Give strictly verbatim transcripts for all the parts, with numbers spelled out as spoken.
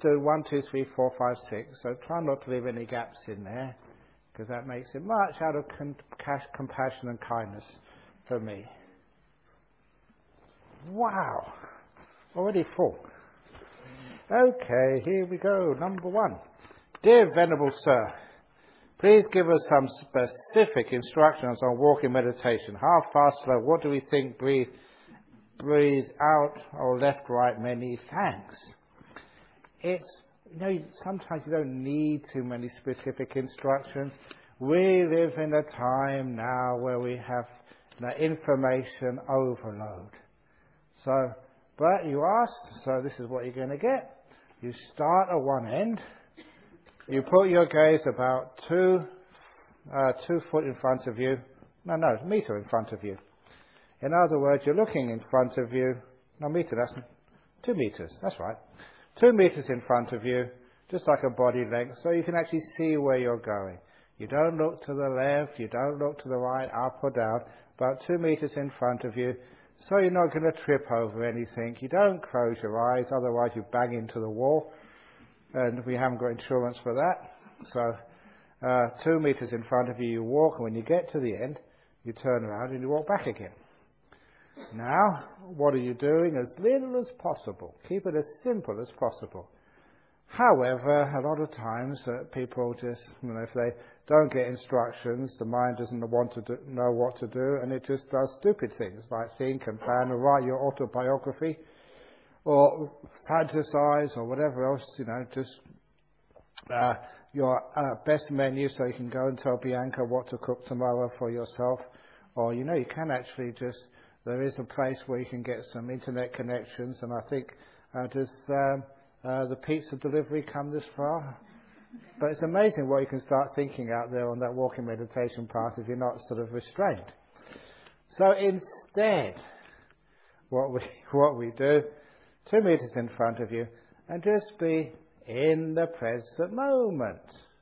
do one, two, three, four, five, six. So try not to leave any gaps in there, because that makes it much out of con- compassion and kindness for me. Wow, already full. Okay, here we go. Number one. Dear Venerable Sir, please give us some specific instructions on walking meditation. How fast, slow? What do we think? Breathe, breathe out, or left, right? Many thanks. It's, you know, sometimes you don't need too many specific instructions. We live in a time now where we have you know, information overload. So, but you asked, so this is what you're going to get. You start at one end. You put your gaze about two, uh, two foot in front of you. No, no, a meter in front of you. In other words, you're looking in front of you. No, meter, that's two meters. That's right. Two meters in front of you, just like a body length, so you can actually see where you're going. You don't look to the left, you don't look to the right, up or down, about two meters in front of you, so you're not going to trip over anything. You don't close your eyes, otherwise you bang into the wall, and we haven't got insurance for that. So, uh, two meters in front of you, you walk, and when you get to the end, you turn around and you walk back again. Now, what are you doing? As little as possible. Keep it as simple as possible. However, a lot of times uh, people just, you know, if they don't get instructions, the mind doesn't want to do, know what to do, and it just does stupid things like think and plan and write your autobiography or fantasize or whatever else, you know, just uh, your uh, best menu so you can go and tell Bianca what to cook tomorrow for yourself. Or, you know, you can actually just, there is a place where you can get some internet connections, and I think, uh, does um, uh, the pizza delivery come this far? But it's amazing what you can start thinking out there on that walking meditation path if you're not sort of restrained. So instead, what we what we do, two meters in front of you, and just be in the present moment.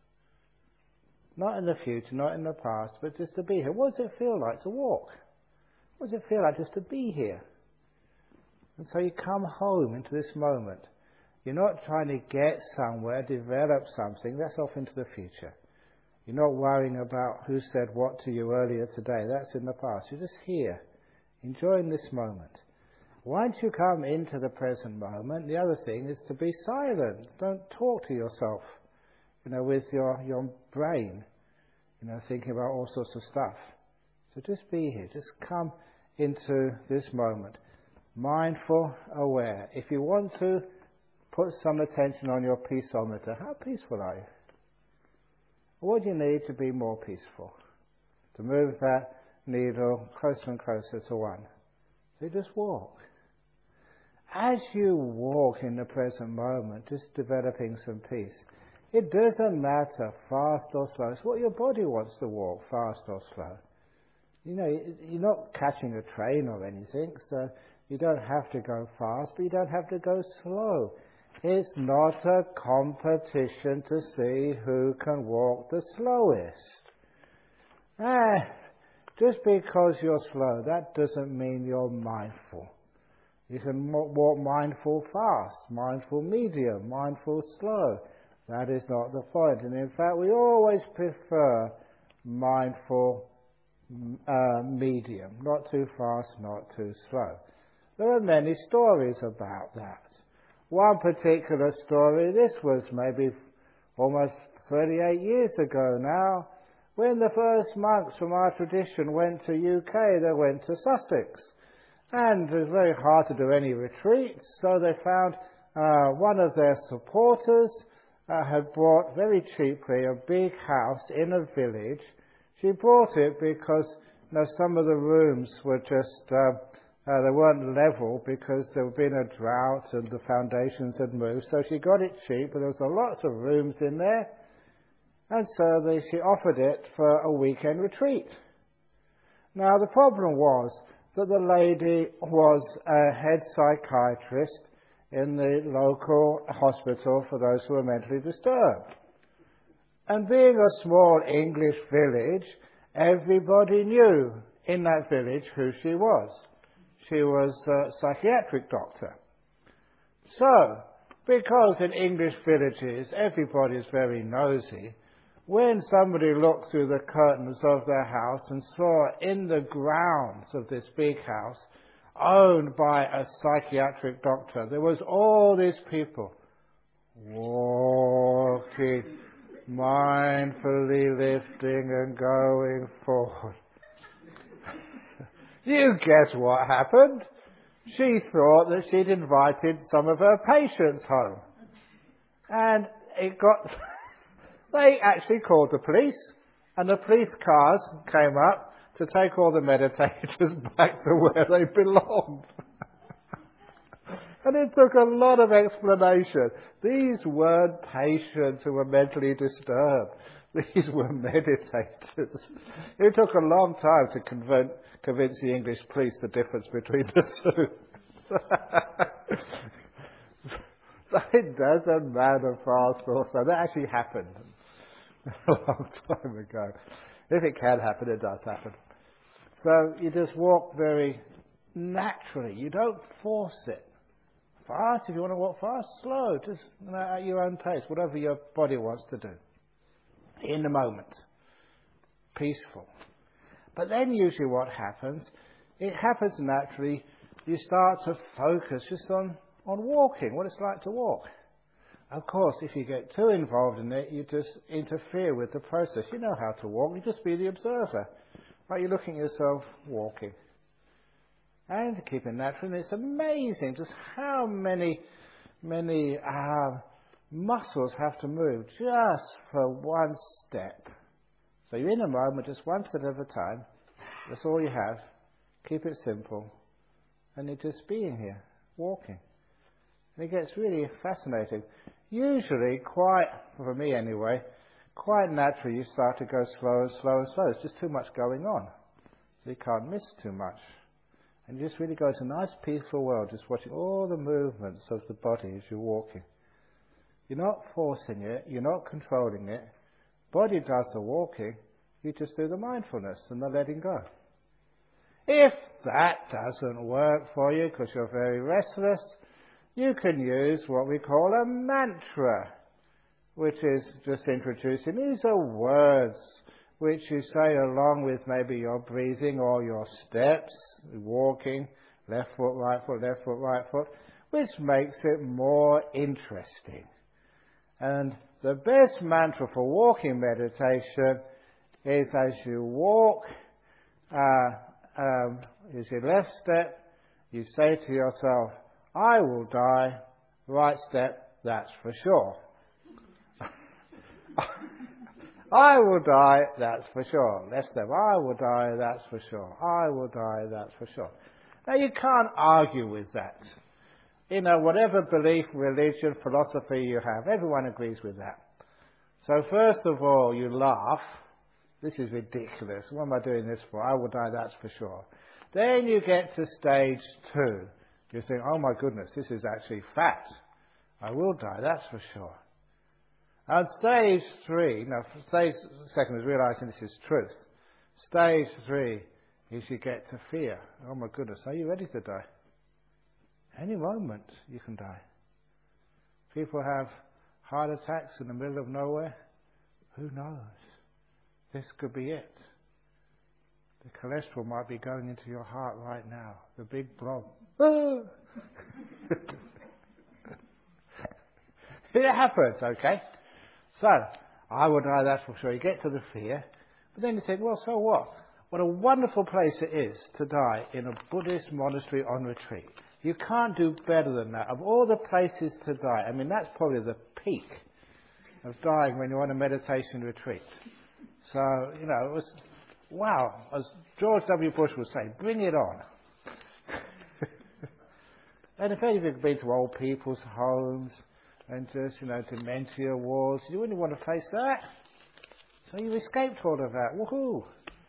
Not in the future, not in the past, but just to be here. What does it feel like to walk? What does it feel like just to be here? And so you come home into this moment. You're not trying to get somewhere, develop something. That's off into the future. You're not worrying about who said what to you earlier today. That's in the past. You're just here, enjoying this moment. Once you come into the present moment, the other thing is to be silent. Don't talk to yourself, you know, with your, your brain, you know, thinking about all sorts of stuff. So just be here. Just come into this moment. Mindful, aware. If you want to, put some attention on your peaceometer. How peaceful are you? What do you need to be more peaceful? To move that needle closer and closer to one. So you just walk. As you walk in the present moment, just developing some peace, it doesn't matter fast or slow. It's what your body wants to walk, fast or slow. You know, you're not catching a train or anything, so you don't have to go fast, but you don't have to go slow. It's not a competition to see who can walk the slowest. Ah, just because you're slow, that doesn't mean you're mindful. You can walk mindful fast, mindful medium, mindful slow. That is not the point. And in fact, we always prefer mindful uh, medium, not too fast, not too slow. There are many stories about that. One particular story, this was maybe almost thirty-eight years ago now, when the first monks from our tradition went to U K, they went to Sussex. And it was very hard to do any retreats, so they found uh, one of their supporters uh, had bought very cheaply a big house in a village. She bought it because you know, some of the rooms were just... Uh, Uh, they weren't level because there had been a drought and the foundations had moved. So she got it cheap, but there was a lots of rooms in there. And so they, she offered it for a weekend retreat. Now the problem was that the lady was a head psychiatrist in the local hospital for those who were mentally disturbed. And being a small English village, everybody knew in that village who she was. She was a psychiatric doctor. So, Because in English villages, everybody's very nosy. When somebody looked through the curtains of their house and saw in the grounds of this big house, owned by a psychiatric doctor, there was all these people walking, mindfully lifting and going forward. You guess what happened? She thought that she'd invited some of her patients home. And it got... They actually called the police, and the police cars came up to take all the meditators back to where they belonged. And it took a lot of explanation. These weren't patients who were mentally disturbed. These were meditators. It took a long time to convince, convince the English police the difference between the two. So it doesn't matter fast or slow. That actually happened a long time ago. If it can happen, it does happen. So you just walk very naturally. You don't force it. Fast, if you want to walk fast, slow, just you know, at your own pace, whatever your body wants to do. In the moment. Peaceful. But then usually what happens, it happens naturally, you start to focus just on, on walking, what it's like to walk. Of course, if you get too involved in it, you just interfere with the process. You know how to walk, you just be the observer. Like you're looking at yourself walking. And to keep it natural, and it's amazing just how many, many uh, muscles have to move just for one step. So you're in a moment, just one step at a time. That's all you have. Keep it simple. And you're just being here, walking. And it gets really fascinating. Usually, quite, for me anyway, quite naturally you start to go slow and slow and slow. There's just too much going on. So you can't miss too much. And you just really go into a nice peaceful world, just watching all the movements of the body as you're walking. You're not forcing it, you're not controlling it. Body does the walking, you just do the mindfulness and the letting go. If that doesn't work for you because you're very restless, you can use what we call a mantra, which is just introducing. These are words which you say along with maybe your breathing or your steps, walking, left foot, right foot, left foot, right foot, which makes it more interesting. And the best mantra for walking meditation is as you walk, uh, um, is your left step, you say to yourself, I will die, right step, that's for sure. I will die, that's for sure. Left step, I will die, that's for sure. I will die, that's for sure. Now you can't argue with that. You know, whatever belief, religion, philosophy you have, everyone agrees with that. So first of all, you laugh. This is ridiculous. What am I doing this for? I will die, that's for sure. Then you get to stage two. You think, oh my goodness, this is actually fact. I will die, that's for sure. And stage three, no, stage second is realizing this is truth. Stage three is you get to fear. Oh my goodness, are you ready to die? Any moment you can die. People have heart attacks in the middle of nowhere. Who knows? This could be it. The cholesterol might be going into your heart right now. The big blob. It happens, okay? So, I will die, that's for sure. You get to the fear, but then you think, well, so what? What a wonderful place it is to die in a Buddhist monastery on retreat. You can't do better than that. Of all the places to die, I mean, that's probably the peak of dying when you're on a meditation retreat. So, you know, it was, wow, as George W. Bush would say, bring it on. And if any of you have been to old people's homes and just, you know, dementia wards, you wouldn't want to face that. So you escaped all of that. Woohoo!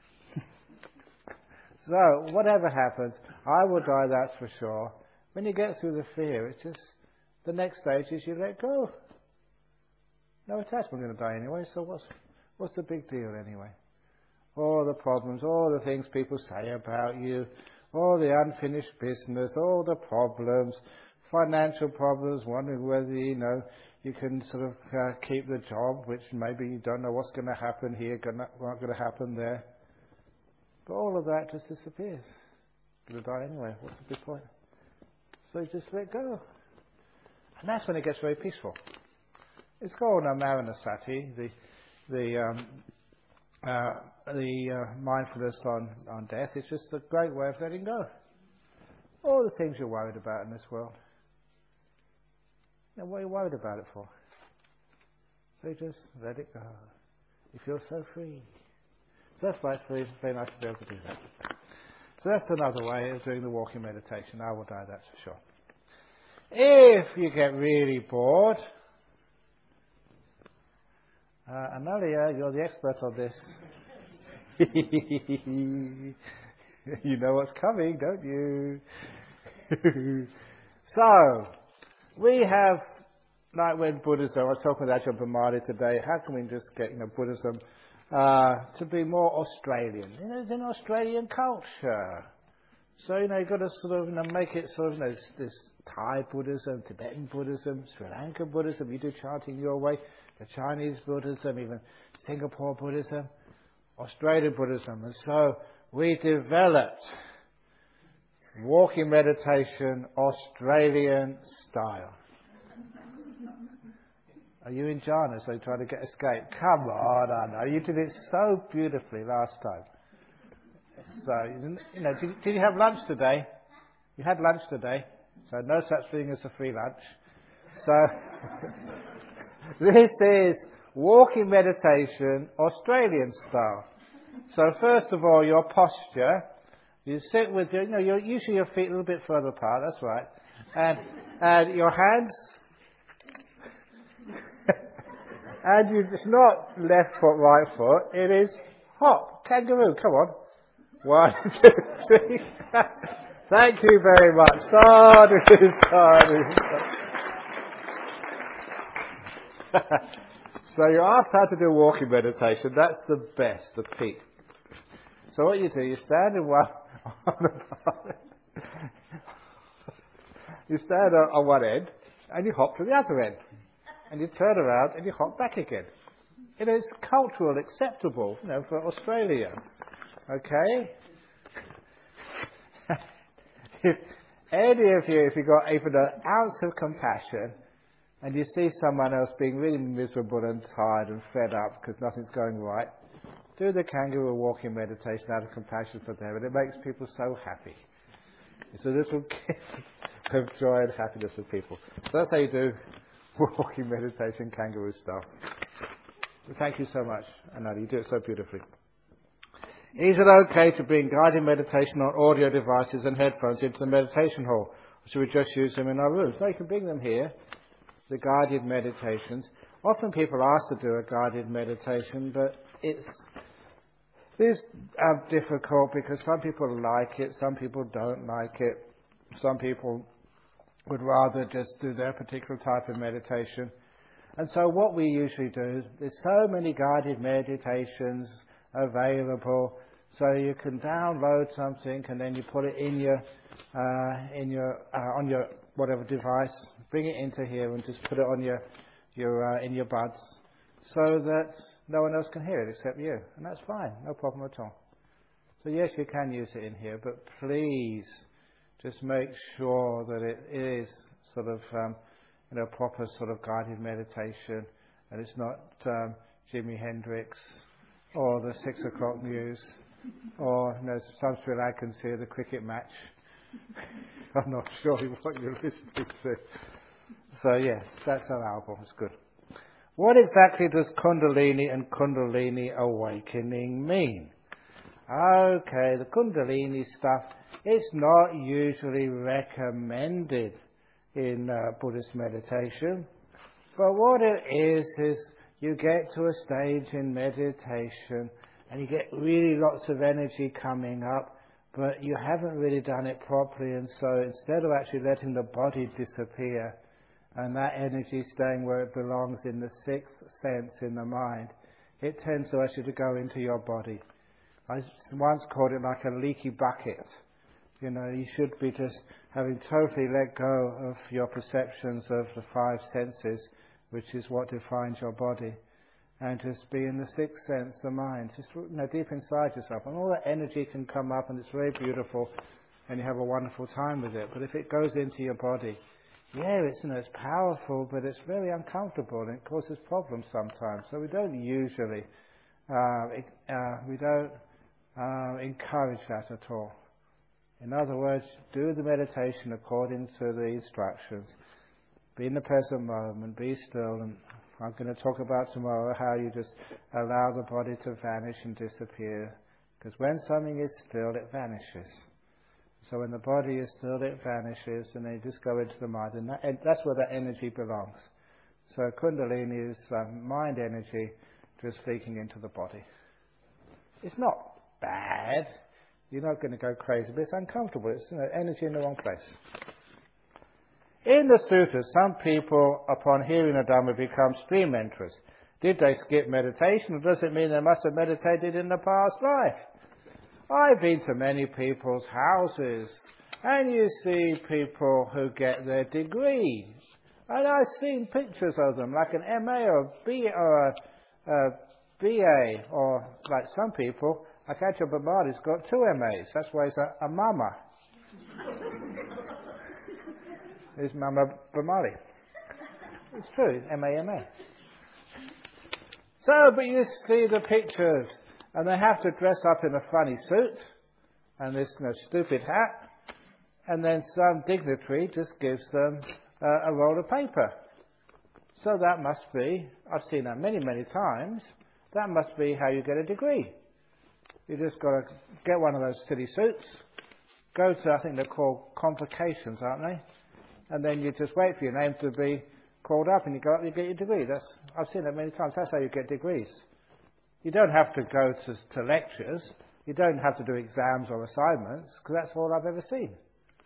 So, whatever happens, I will die, that's for sure. When you get through the fear, it's just, the next stage is you let go. No attachment, we're going to die anyway, so what's, what's the big deal anyway? All the problems, all the things people say about you, all the unfinished business, all the problems, financial problems, wondering whether, you know, you can sort of uh, keep the job, which maybe you don't know what's going to happen here, gonna, what's going to happen there. But all of that just disappears. You're going to die anyway. What's the big point? So you just let go. And that's when it gets very peaceful. It's called uh, Maranasati, the the um, uh, the uh, mindfulness on, on death. It's just a great way of letting go. All the things you're worried about in this world. Now, what are you worried about it for? So you just let it go. You feel so free. So that's why it's very, very nice to be able to do that. So that's another way of doing the walking meditation. I will die, that's for sure. If you get really bored, uh, Analia, you're the expert on this. You know what's coming, don't you? So, we have, like when Buddhism, I was talking with Ajahn Brahmali today, how can we just get, you know, Buddhism uh, to be more Australian? You know, it's an Australian culture. So, you know, you've got to sort of, you know, make it sort of, you know, this, this Thai Buddhism, Tibetan Buddhism, Sri Lanka Buddhism, you do chanting your way, the Chinese Buddhism, even Singapore Buddhism, Australian Buddhism. And so we developed walking meditation Australian style. Are you in jhana, so you're trying to get escape? Come on, Anna. You did it so beautifully last time. So, you know, did, did you have lunch today? You had lunch today, so no such thing as a free lunch. So, this is walking meditation Australian style. So first of all, your posture. You sit with your, you know, your, usually your feet a little bit further apart, that's right. And, and your hands, and you, it's not left foot, right foot, it is hop, kangaroo, come on. One, two, three. Thank you very much. Sadhu, sadhu. So you're asked how to do walking meditation, that's the best, the peak. So what you do, you stand in one, on the you stand on, on one end and you hop to the other end. And you turn around and you hop back again. It is cultural, acceptable, you know, for Australia. Okay? If any of you, if you've got even an ounce of compassion and you see someone else being really miserable and tired and fed up because nothing's going right, do the kangaroo walking meditation out of compassion for them, and it makes people so happy. It's a little gift of joy and happiness for people. So that's how you do walking meditation, kangaroo style. So thank you so much, Ananda. You do it so beautifully. Is it okay to bring guided meditation on audio devices and headphones into the meditation hall? Or should we just use them in our rooms? No, you can bring them here, the guided meditations. Often people ask to do a guided meditation, but it's It's uh, difficult because some people like it, some people don't like it. Some people would rather just do their particular type of meditation. And so what we usually do is there's so many guided meditations available, so you can download something and then you put it in your uh, in your uh, on your whatever device, bring it into here and just put it on your your uh, in your buds, so that no one else can hear it except you, and that's fine, no problem at all. So yes, you can use it in here, but please just make sure that it is sort of um, you know, proper sort of guided meditation, and it's not um, Jimi Hendrix or the six o'clock news, or you know, some Sri Lankans here, the cricket match. I'm not sure what you're listening to. So yes, that's our album. It's good. What exactly does Kundalini and Kundalini awakening mean? Okay, the Kundalini stuff is not usually recommended in uh, Buddhist meditation, but what it is is you get to a stage in meditation and you get really lots of energy coming up, but you haven't really done it properly, and so instead of actually letting the body disappear and that energy staying where it belongs in the sixth sense in the mind, it tends to actually to go into your body. I once called it like a leaky bucket. You know, you should be just having totally let go of your perceptions of the five senses, which is what defines your body, and just be in the sixth sense, the mind, just, you know, deep inside yourself. And all that energy can come up, and it's very beautiful, and you have a wonderful time with it. But if it goes into your body, yeah, it's, you know, it's powerful, but it's very uncomfortable, and it causes problems sometimes. So we don't usually, uh, it, uh, we don't uh, encourage that at all. In other words, do the meditation according to the instructions. Be in the present moment, be still, and I'm going to talk about tomorrow how you just allow the body to vanish and disappear. Because when something is still, it vanishes. So when the body is still, it vanishes, and then you just go into the mind, and, that, and that's where that energy belongs. So Kundalini is um, mind energy just leaking into the body. It's not bad. You're not going to go crazy, but it's uncomfortable. It's, you know, energy in the wrong place. In the sutras, some people, upon hearing the Dhamma, become stream enterers. Did they skip meditation, or does it mean they must have meditated in the past life? I've been to many people's houses, and you see people who get their degrees. And I've seen pictures of them, like an M A or a B, or a, a B A, or like some people, like Ajahn Brahmali's got two M As. That's why he's a, a mama. He's Mama Brahmali. It's true, M A M A. So, but you see the pictures, and they have to dress up in a funny suit, and this, you know, stupid hat, and then some dignitary just gives them uh, a roll of paper. So that must be, I've seen that many, many times, that must be how you get a degree. You just got to get one of those silly suits, go to, I think they're called convocations, aren't they? And then you just wait for your name to be called up, and you go up and you get your degree. That's, I've seen that many times. That's how you get degrees. You don't have to go to, to lectures. You don't have to do exams or assignments, because that's all I've ever seen.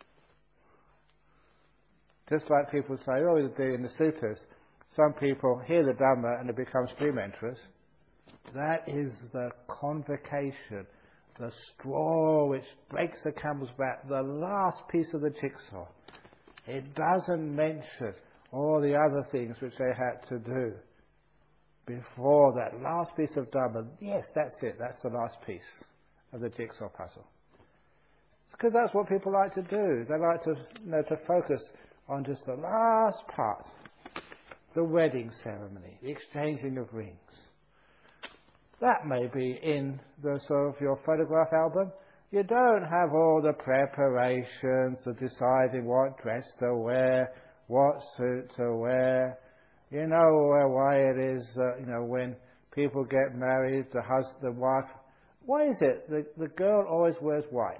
Just like people say, oh, they do in the sutras, some people hear the Dhamma and they become stream enterers. That is the convocation, the straw which breaks the camel's back, the last piece of the jigsaw. It doesn't mention all the other things which they had to do before that last piece of Dhamma. Yes, that's it. That's the last piece of the jigsaw puzzle. It's because that's what people like to do. They like to, you know, to focus on just the last part, the wedding ceremony, the exchanging of rings. That may be in the sort of your photograph album. You don't have all the preparations, the deciding what dress to wear, what suit to wear. You know why it is, uh, you know, when people get married, the husband, the wife, why is it the, the girl always wears white?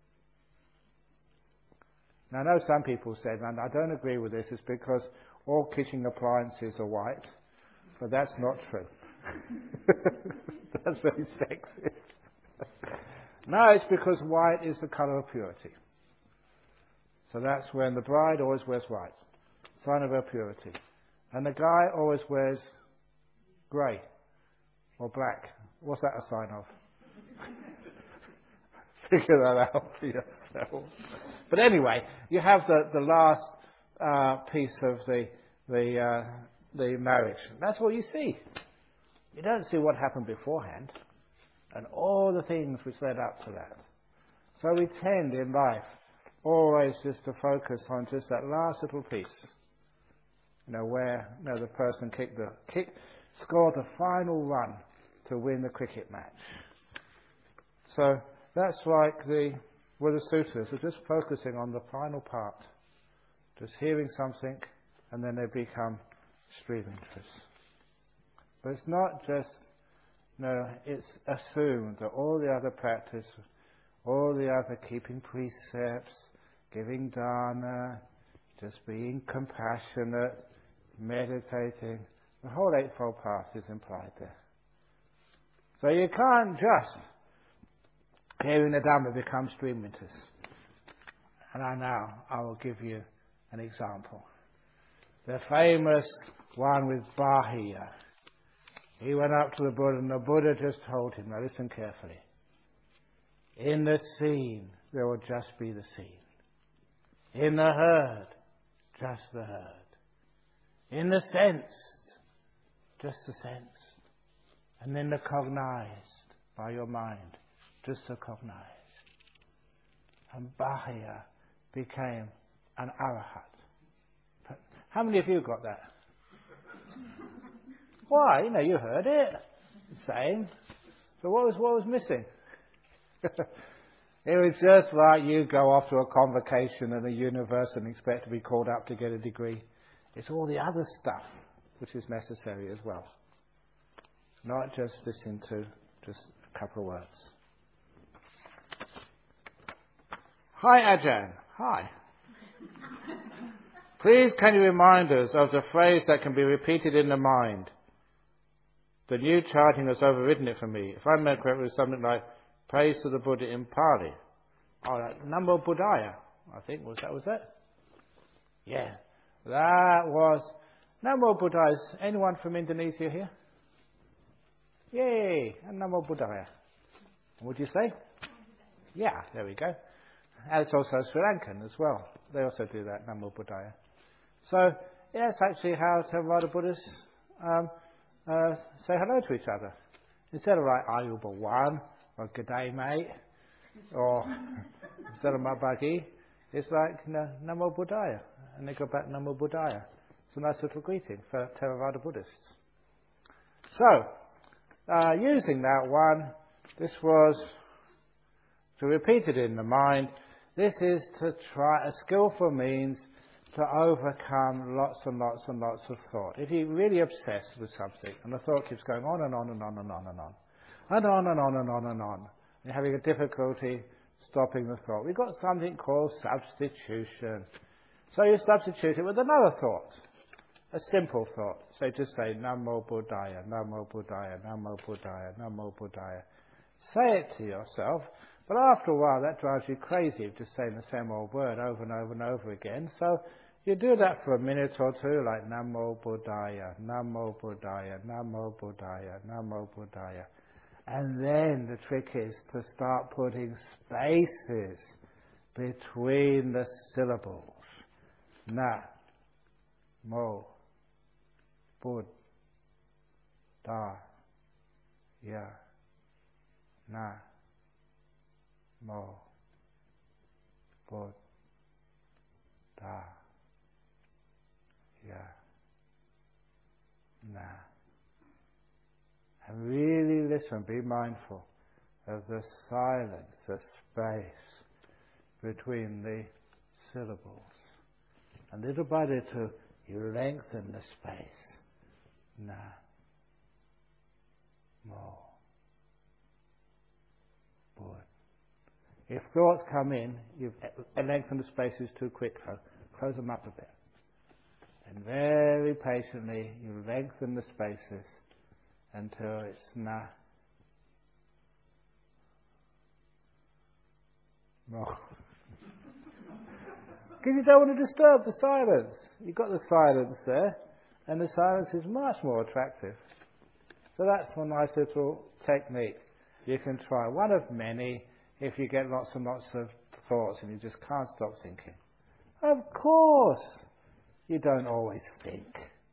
Now, I know some people said, and I don't agree with this, it's because all kitchen appliances are white, but that's not true. That's very sexist. No, it's because white is the colour of purity. So that's when the bride always wears white, sign of her purity. And the guy always wears grey or black. What's that a sign of? Figure that out for yourself. But anyway, you have the, the last uh, piece of the the uh, the marriage. That's what you see. You don't see what happened beforehand and all the things which led up to that. So we tend in life always just to focus on just that last little piece. You know, where you know, the person kicked the kick, scored the final run to win the cricket match. So that's like the with the sutras, are just focusing on the final part, just hearing something, and then they become stream enterers. But it's not just, no, it's assumed that all the other practice, all the other keeping precepts, giving dana, just being compassionate, meditating, the whole Eightfold Path is implied there. So you can't just, hearing the Dhamma, become stream enterers. And I now, I will give you an example. The famous one with Bahiya. He went up to the Buddha, and the Buddha just told him, now listen carefully. In the scene there will just be the seen. In the heard, just the heard. In the sensed, just the sensed. And then the cognized by your mind, just the cognized. And Bahya became an arahat. How many of you got that? Why? You know, you heard it. Same. So what was what was missing? It was just like you go off to a convocation at a university and expect to be called up to get a degree. It's all the other stuff which is necessary as well. Not just listen to just a couple of words. Hi Ajahn. Hi. Please can you remind us of the phrase that can be repeated in the mind? The new chanting has overridden it for me. If I remember correctly, it was something like praise to the Buddha in Pali. Oh, that Namo Buddhaya, I think was that was it? Yeah. That was Namo Buddhaya. Is anyone from Indonesia here? Yay! And Namo Buddhaya. What do you say? Yeah, there we go. And it's also Sri Lankan as well. They also do that, Namo Buddhaya. So, yeah, it's actually how Theravada Buddhists um, uh, say hello to each other. Instead of like, Ayuba or good day, mate, or instead of Mabagi, it's like, you know, Namo Buddhaya. And they go back Namo Buddhaya. It's a nice little greeting for Theravada Buddhists. So, uh, using that one, this was to repeat it in the mind. This is to try a skillful means to overcome lots and lots and lots of thought. If you're really obsessed with something and the thought keeps going on and on and on and on and on, and on and on and on and on, you're having a difficulty stopping the thought. We've got something called substitution. So you substitute it with another thought, a simple thought. So just say, Namo Buddhaya, Namo Buddhaya, Namo Buddhaya, Namo Buddhaya. Say it to yourself, but after a while that drives you crazy of just saying the same old word over and over and over again. So you do that for a minute or two, like Namo Buddhaya, Namo Buddhaya, Namo Buddhaya, Namo Buddhaya. And then the trick is to start putting spaces between the syllables. Na, Mo, Bud, Da, Ya, Na, Mo, Bud, Da, Ya, Na. And really listen, be mindful of the silence, the space between the syllables. And little by little, you lengthen the space. Na, Mo, Bud. If thoughts come in, you've lengthened the spaces too quick, so close them up a bit. And very patiently, you lengthen the spaces until it's Na, Mo. Because you don't want to disturb the silence. You've got the silence there, and the silence is much more attractive. So that's one nice little technique you can try. One of many if you get lots and lots of thoughts and you just can't stop thinking. Of course, you don't always think.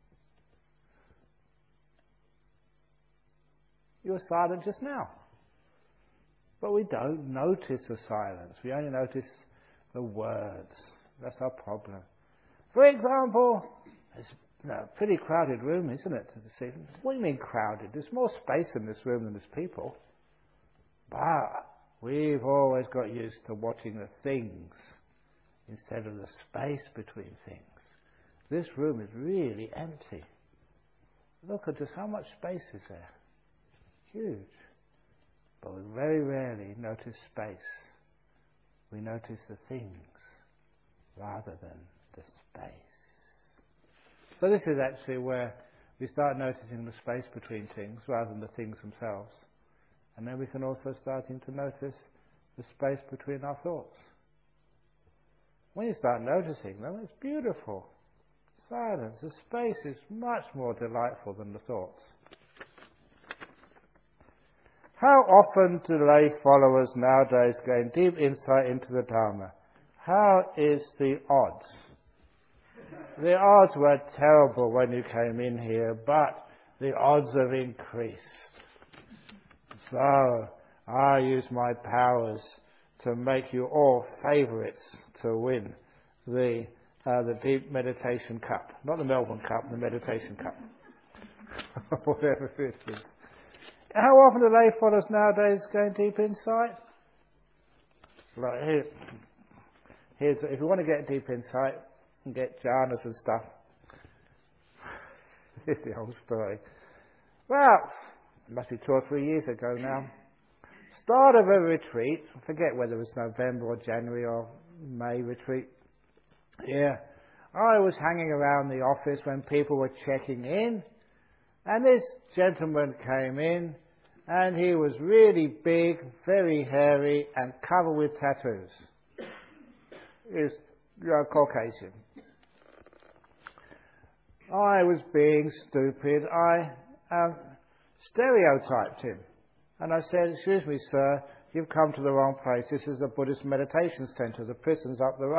You were silent just now. But we don't notice the silence. We only notice the words. That's our problem. For example, it's a pretty crowded room, isn't it, this evening? What do you mean crowded? There's more space in this room than there's people. But we've always got used to watching the things instead of the space between things. This room is really empty. Look at just how much space is there. Huge. But we very rarely notice space. We notice the things rather than the space. So this is actually where we start noticing the space between things rather than the things themselves. And then we can also starting to notice the space between our thoughts. When you start noticing them, it's beautiful. Silence, the space is much more delightful than the thoughts. How often do lay followers nowadays gain deep insight into the Dharma? How is the odds? The odds were terrible when you came in here, but the odds have increased. So, I use my powers to make you all favourites to win the uh, the Deep Meditation Cup. Not the Melbourne Cup, the Meditation Cup. Whatever it is. How often do lay followers nowadays gain deep insight? Like here, here's, if you want to get deep insight and get jhanas and stuff, here's the whole story. Well, it must be two or three years ago now. Start of a retreat, I forget whether it was November or January or May retreat. Yeah, I was hanging around the office when people were checking in, and this gentleman came in, and he was really big, very hairy, and covered with tattoos. He was you know, Caucasian. I was being stupid. I um, stereotyped him. And I said, excuse me, sir, you've come to the wrong place. This is a Buddhist meditation centre. The prison's up the road.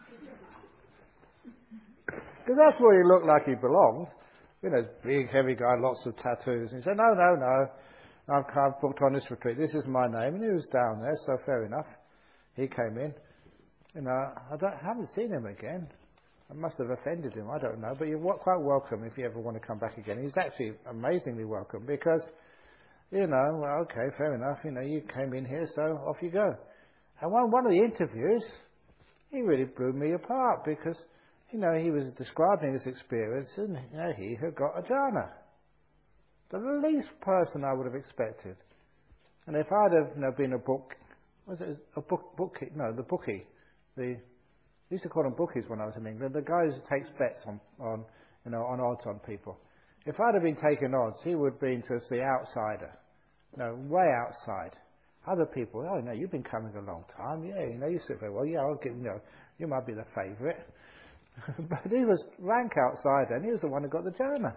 Because that's where he looked like he belonged. You know, big, heavy guy, lots of tattoos. And he said, no, no, no. I've, I've booked on this retreat. This is my name. And he was down there, so fair enough. He came in. You know, I, don't, I haven't seen him again. I must have offended him. I don't know. But you're quite welcome if you ever want to come back again. He's actually amazingly welcome because, you know, well, okay, fair enough. You know, you came in here, so off you go. And one, one of the interviews, he really blew me apart because, you know, he was describing his experience and, you know, he had got a jhana. The least person I would have expected. And if I'd have, you know, been a book, was it a book, bookie? No, the bookie. The, I used to call them bookies when I was in England. The guy who takes bets on, on, you know, on odds on people. If I'd have been taking odds, he would have been just the outsider. No, way outside. Other people, oh no, you've been coming a long time. Yeah, you know, you sit very well. Yeah, I'll give, you know, you might be the favourite. But he was rank outsider, and he was the one who got the jhana.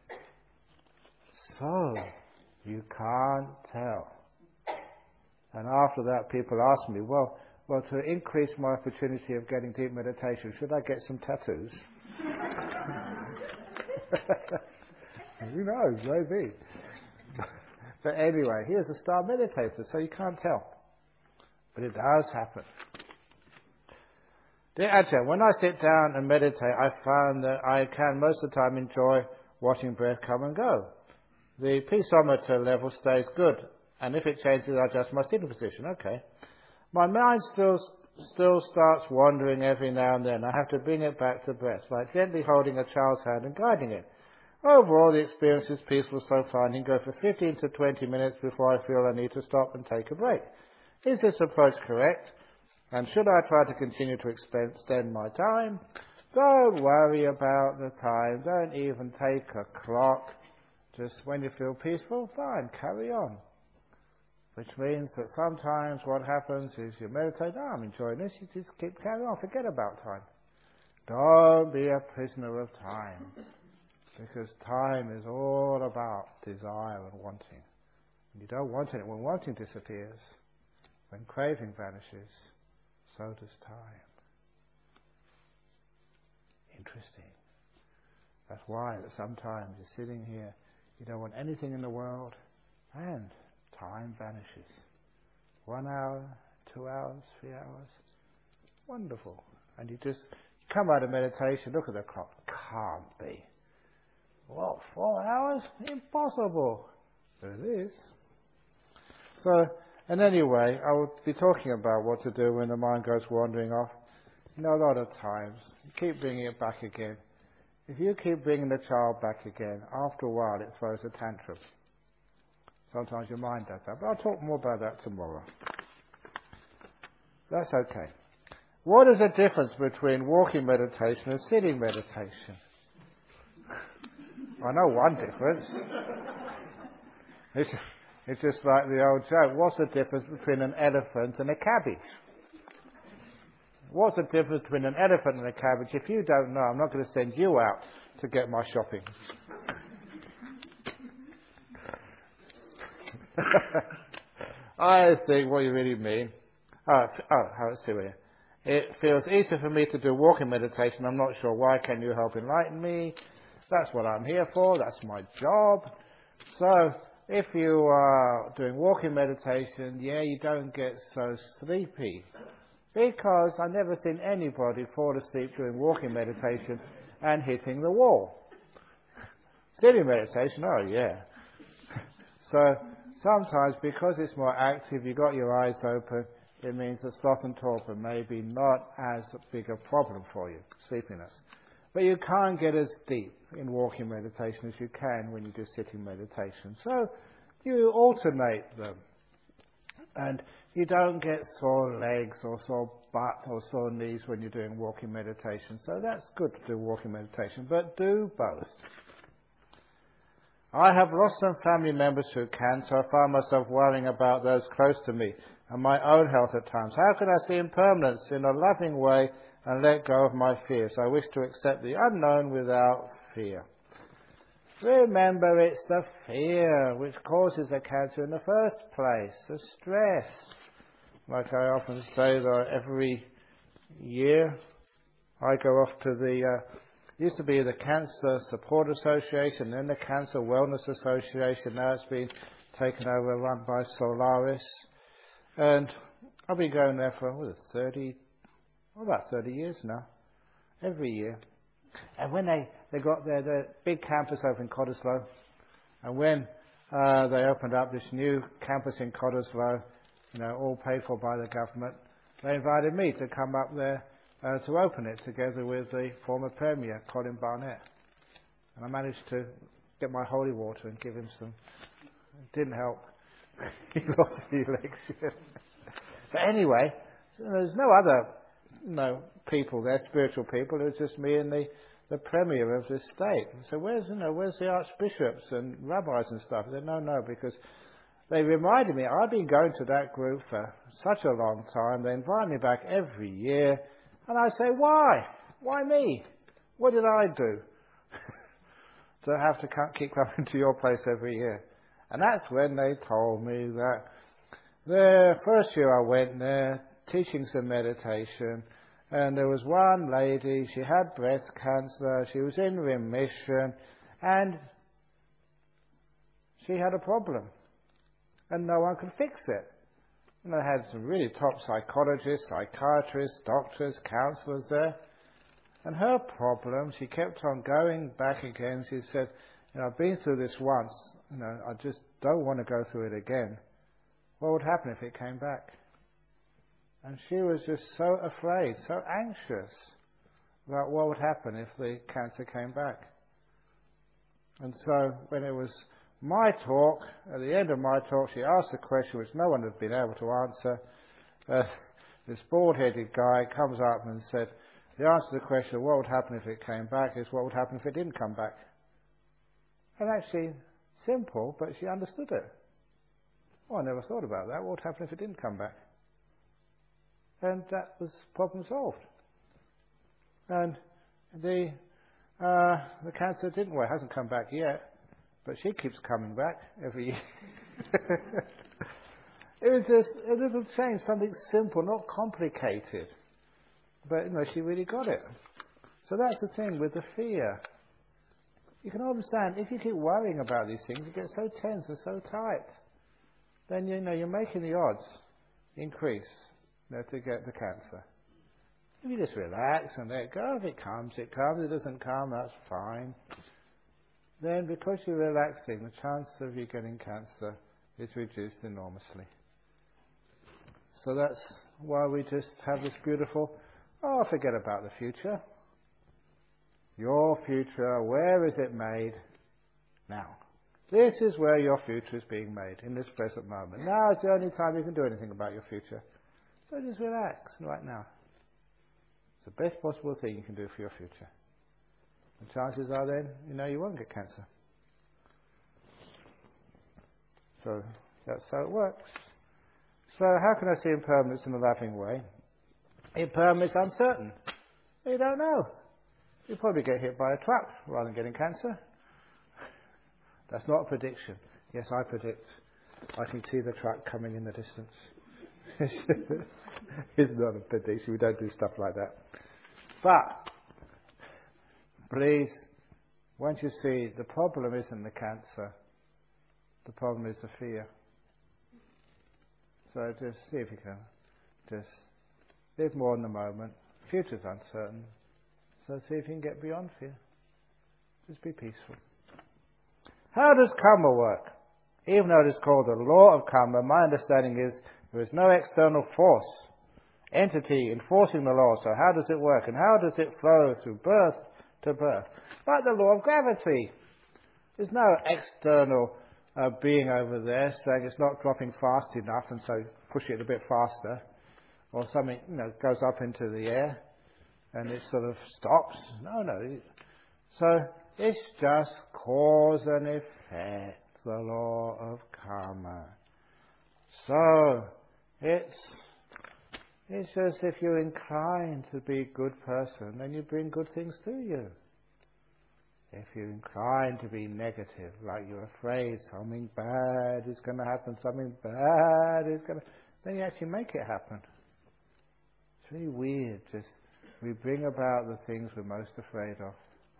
So, you can't tell. And after that, people asked me, well, well, to increase my opportunity of getting deep meditation, should I get some tattoos? Who knows, maybe. But anyway, he is a star meditator, so you can't tell. But it does happen. Dear Ajahn, when I sit down and meditate, I found that I can most of the time enjoy watching breath come and go. The peaceometer level stays good, and if it changes, I adjust my sitting position. Okay. My mind still still starts wandering every now and then. I have to bring it back to breath, like gently holding a child's hand and guiding it. Overall, the experience is peaceful so far, and can go for fifteen to twenty minutes before I feel I need to stop and take a break. Is this approach correct? And should I try to continue to extend my time? Don't worry about the time. Don't even take a clock. Just when you feel peaceful, fine, carry on. Which means that sometimes what happens is you meditate, oh, I'm enjoying this, you just keep carrying on, forget about time. Don't be a prisoner of time. Because time is all about desire and wanting. And you don't want it when wanting disappears. When craving vanishes, so does time. Interesting. That's why that sometimes you're sitting here, you don't want anything in the world, and time vanishes. One hour, two hours, three hours. Wonderful. And you just come out of meditation, look at the clock. Can't be. What, four hours? Impossible. But it is. So, and anyway, I will be talking about what to do when the mind goes wandering off. You know, a lot of times, you keep bringing it back again. If you keep bringing the child back again, after a while it throws a tantrum. Sometimes your mind does that, but I'll talk more about that tomorrow. That's okay. What is the difference between walking meditation and sitting meditation? I know one difference. It's, it's just like the old joke. What's the difference between an elephant and a cabbage? What's the difference between an elephant and a cabbage? If you don't know, I'm not going to send you out to get my shopping. I think what you really mean. Oh, oh, how it's here. It feels easier for me to do walking meditation. I'm not sure why. Can you help enlighten me? That's what I'm here for. That's my job. So, if you are doing walking meditation, yeah, you don't get so sleepy. Because I've never seen anybody fall asleep during walking meditation and hitting the wall. Sitting meditation, oh yeah. So, sometimes because it's more active, you've got your eyes open, it means that sloth and torpor may be not as big a problem for you, sleepiness. But you can't get as deep in walking meditation as you can when you do sitting meditation. So you alternate them. And you don't get sore legs or sore butt or sore knees when you're doing walking meditation. So that's good to do walking meditation. But do both. I have lost some family members through cancer. I find myself worrying about those close to me and my own health at times. How can I see impermanence in a loving way and let go of my fears? I wish to accept the unknown without fear. Remember, it's the fear which causes the cancer in the first place, the stress. Like I often say that every year I go off to the, uh, used to be the Cancer Support Association, then the Cancer Wellness Association. Now it's been taken over, run by Solaris. And I've been going there for, what is it, thirty, about thirty years now, every year. And when they, they got their, their big campus over in Cottesloe, and when uh, they opened up this new campus in Cottesloe, you know, all paid for by the government, they invited me to come up there uh, to open it together with the former Premier, Colin Barnett. And I managed to get my holy water and give him some. It didn't help. He lost a few legs. But anyway, there's no other you know, people there, spiritual people. It was just me and the, the Premier of this state. So where's, you know, where's the archbishops and rabbis and stuff? They said, no, no, because they reminded me, I've been going to that group for such a long time. They invite me back every year. And I say, why? Why me? What did I do to have to come, keep coming to your place every year? And that's when they told me that the first year I went there, teaching some meditation, and there was one lady, she had breast cancer, she was in remission, and she had a problem, and no one could fix it. And they had some really top psychologists, psychiatrists, doctors, counsellors there, and her problem, she kept on going back again. She said, you know, I've been through this once, you know, I just don't want to go through it again. What would happen if it came back? And she was just so afraid, so anxious about what would happen if the cancer came back. And so when it was my talk, at the end of my talk, she asked a question which no one had been able to answer. Uh, this bald-headed guy comes up and said, the answer to the question, what would happen if it came back, is what would happen if it didn't come back. And actually, simple, but she understood it. Oh, I never thought about that. What would happen if it didn't come back? And that was problem solved. And the uh, the cancer didn't, well, it hasn't come back yet, but she keeps coming back every year. It was just a little change, something simple, not complicated. But, you know, she really got it. So that's the thing with the fear. You can understand, if you keep worrying about these things, you get so tense and so tight. Then, you know, you're making the odds increase, you know, to get the cancer. If you just relax and let it go, if it comes, it comes. If it doesn't come, that's fine. Then, because you're relaxing, the chance of you getting cancer is reduced enormously. So that's why we just have this beautiful, oh, forget about the future. Your future, where is it made? Now. This is where your future is being made, in this present moment. Now is the only time you can do anything about your future. So just relax right now. It's the best possible thing you can do for your future. And chances are then, you know, you won't get cancer. So that's how it works. So how can I see impermanence in a loving way? Impermanence is uncertain. You don't know. You'll probably get hit by a truck rather than getting cancer. That's not a prediction. Yes, I predict. I can see the truck coming in the distance. It's not a prediction. We don't do stuff like that. But, please, once you see, the problem isn't the cancer. The problem is the fear. So just see if you can just live more in the moment. Future's uncertain. So see if you can get beyond fear. Just be peaceful. How does karma work? Even though it is called the law of karma, my understanding is there is no external force, entity enforcing the law. So how does it work? And how does it flow through birth to birth? Like the law of gravity. There's no external uh, being over there saying it's not dropping fast enough and so push it a bit faster. Or something, you know, goes up into the air and it sort of stops. No, no. So it's just cause and effect, the law of karma. So it's it's just if you're inclined to be a good person, then you bring good things to you. If you're inclined to be negative, like you're afraid something bad is going to happen, something bad is going to, then you actually make it happen. It's really weird. Just we bring about the things we're most afraid of.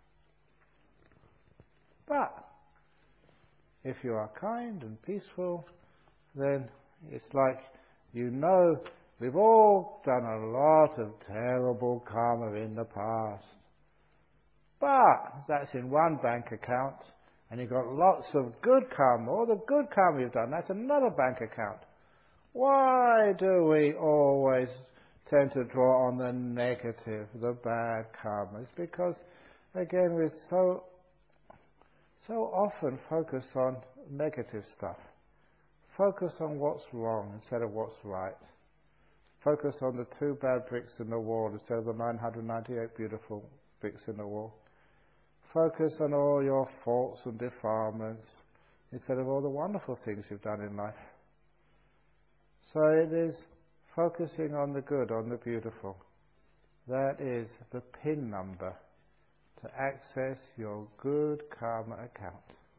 But if you are kind and peaceful, then it's like you know we've all done a lot of terrible karma in the past. But that's in one bank account, and you've got lots of good karma. All the good karma you've done, that's another bank account. Why do we always tend to draw on the negative, the bad karma? It's because, again, we're so so often focus on negative stuff. Focus on what's wrong instead of what's right. Focus on the two bad bricks in the wall instead of the nine hundred ninety-eight beautiful bricks in the wall. Focus on all your faults and defilements instead of all the wonderful things you've done in life. So it is focusing on the good, on the beautiful. That is the PIN number to access your good karma account.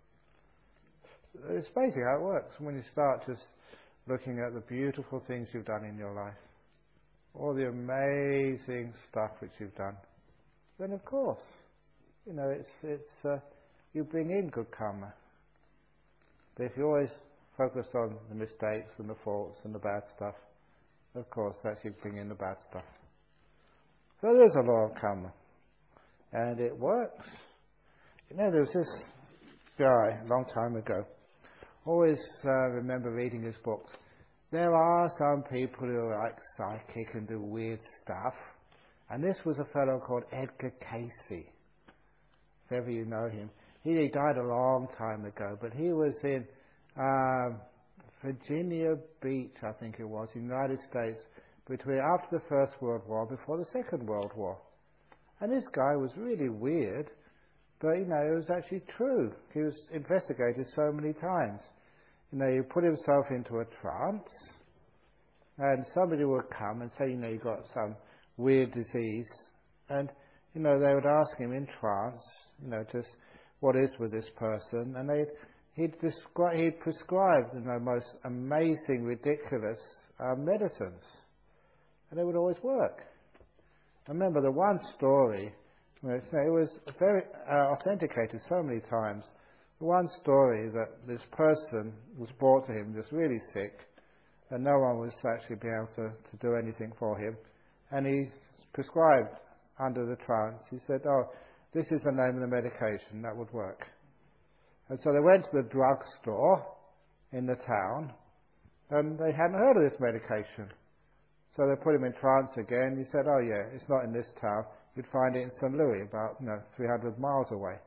It's basically how it works. When you start just looking at the beautiful things you've done in your life, all the amazing stuff which you've done, then of course, you know, it's it's uh, you bring in good karma. But if you always focus on the mistakes and the faults and the bad stuff, of course, that's you bring in the bad stuff. So there is a law of karma. And it works. You know, there was this guy a long time ago. Always uh, remember reading his books. There are some people who are like psychic and do weird stuff. And this was a fellow called Edgar Cayce. If ever you know him. He, he died a long time ago, but he was in um, Virginia Beach, I think it was, United States, between after the First World War, before the Second World War. And this guy was really weird, but, you know, it was actually true. He was investigated so many times. You know, he put himself into a trance, and somebody would come and say, you know, you've got some weird disease, and, you know, they would ask him in trance, you know, just what is with this person, and they'd, he'd, descri- he'd prescribe, you know, most amazing, ridiculous uh, medicines, and they would always work. I remember the one story, it was very uh, authenticated so many times. The one story that this person was brought to him just really sick, and no one was actually being able to, to do anything for him. And he prescribed under the trance. He said, oh, this is the name of the medication, that would work. And so they went to the drugstore in the town, and they hadn't heard of this medication. So they put him in trance again. He said, oh yeah, it's not in this town. You'd find it in Saint Louis, about, you know, three hundred miles away.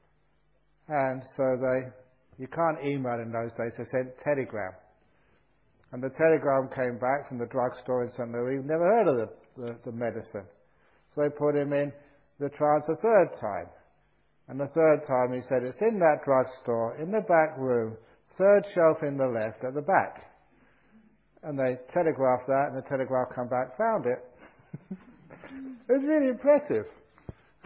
And so they, you can't email in those days, they sent telegram. And the telegram came back from the drugstore in Saint Louis. Never heard of the, the, the medicine. So they put him in the trance a third time. And the third time he said, it's in that drugstore, in the back room, third shelf in the left, at the back. And they telegraphed that, and the telegraph come back, found it. It was really impressive.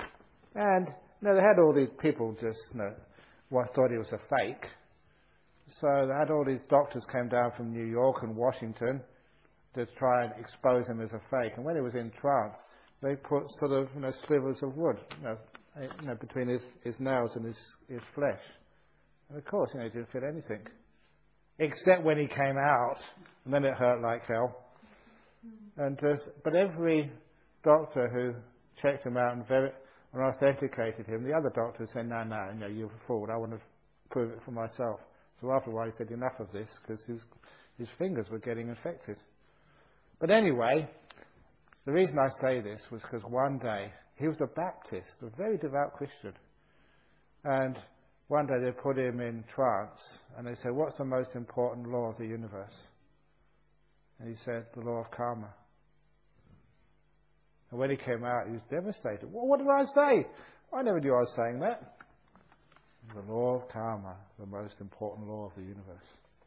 And, you know, they had all these people just, you know, well, thought it was a fake. So they had all these doctors came down from New York and Washington to try and expose him as a fake. And when he was in trance, they put sort of, you know, slivers of wood, you know, you know between his, his nails and his, his flesh. And of course, you know, he didn't feel anything. Except when he came out, and then it hurt like hell. And just, but every doctor who checked him out and, ver- and authenticated him, the other doctors said, no, no, no, you're a fool. I want to prove it for myself. So after a while he said, enough of this, because his, his fingers were getting infected. But anyway, the reason I say this was because one day, he was a Baptist, a very devout Christian. And one day they put him in trance, and they said, what's the most important law of the universe? And he said, the law of karma. And when he came out, he was devastated. Well, what did I say? I never knew I was saying that. The law of karma, the most important law of the universe.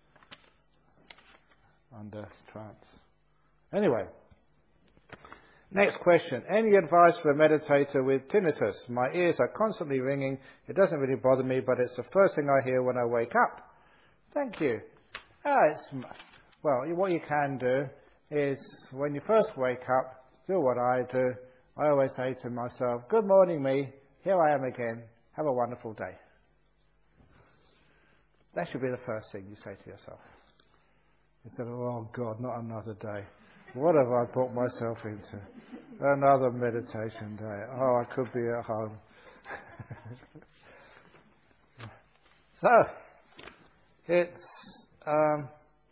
Under trance. Anyway, next question. Any advice for a meditator with tinnitus? My ears are constantly ringing. It doesn't really bother me, but it's the first thing I hear when I wake up. Thank you. Ah, it's, well, what you can do is, when you first wake up, do what I do. I always say to myself, good morning, me. Here I am again. Have a wonderful day. That should be the first thing you say to yourself. Instead of, oh God, not another day. What have I brought myself into? Another meditation day. Oh, I could be at home. So, it's, um,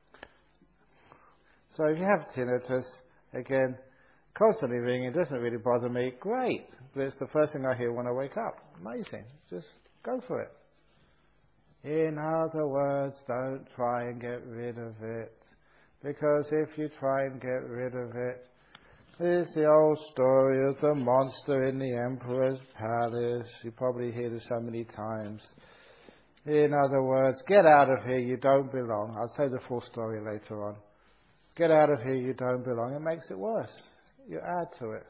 so if you have tinnitus, again, constantly ringing, it doesn't really bother me, great. But it's the first thing I hear when I wake up. Amazing. Just go for it. In other words, don't try and get rid of it. Because if you try and get rid of it, it's the old story of the monster in the emperor's palace. You probably hear this so many times. In other words, get out of here, you don't belong. I'll say the full story later on. Get out of here, you don't belong. It makes it worse. You add to it.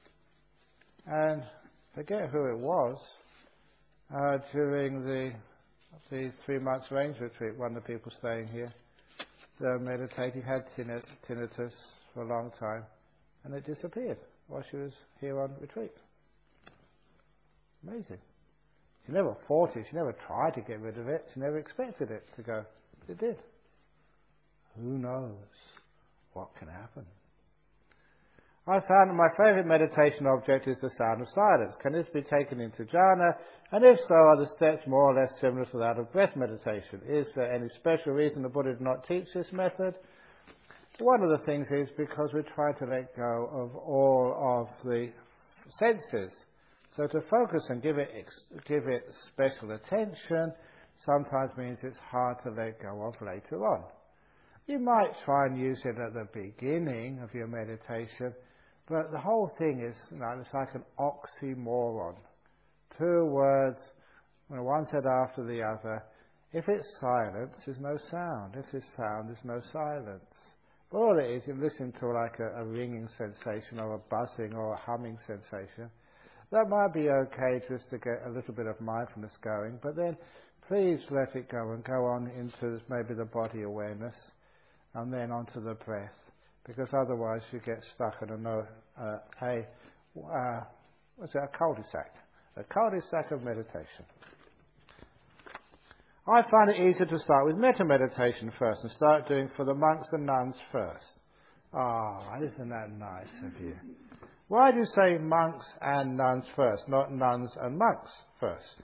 And forget who it was. Uh, during the, the three months range retreat, one of the people staying here, the meditating had tinnitus for a long time, and it disappeared while she was here on retreat. Amazing. She never fought it, she never tried to get rid of it, she never expected it to go. It did. Who knows what can happen? I found that my favourite meditation object is the sound of silence. Can this be taken into jhana? And if so, are the steps more or less similar to that of breath meditation? Is there any special reason the Buddha did not teach this method? One of the things is because we try to let go of all of the senses. So to focus and give it give it special attention sometimes means it's hard to let go of later on. You might try and use it at the beginning of your meditation, but the whole thing is, you know, it's like an oxymoron. Two words, you know, one said after the other. If it's silence, there's no sound. If there's sound, there's no silence. But all it is, you listen to like a, a ringing sensation or a buzzing or a humming sensation. That might be okay just to get a little bit of mindfulness going, but then please let it go and go on into maybe the body awareness and then onto the breath, because otherwise you get stuck in a, no, uh, a uh, what's it, a cul-de-sac, a cul-de-sac of meditation. I find it easier to start with metta meditation first and start doing for the monks and nuns first. Ah, oh, isn't that nice of you? Why do you say monks and nuns first, not nuns and monks first?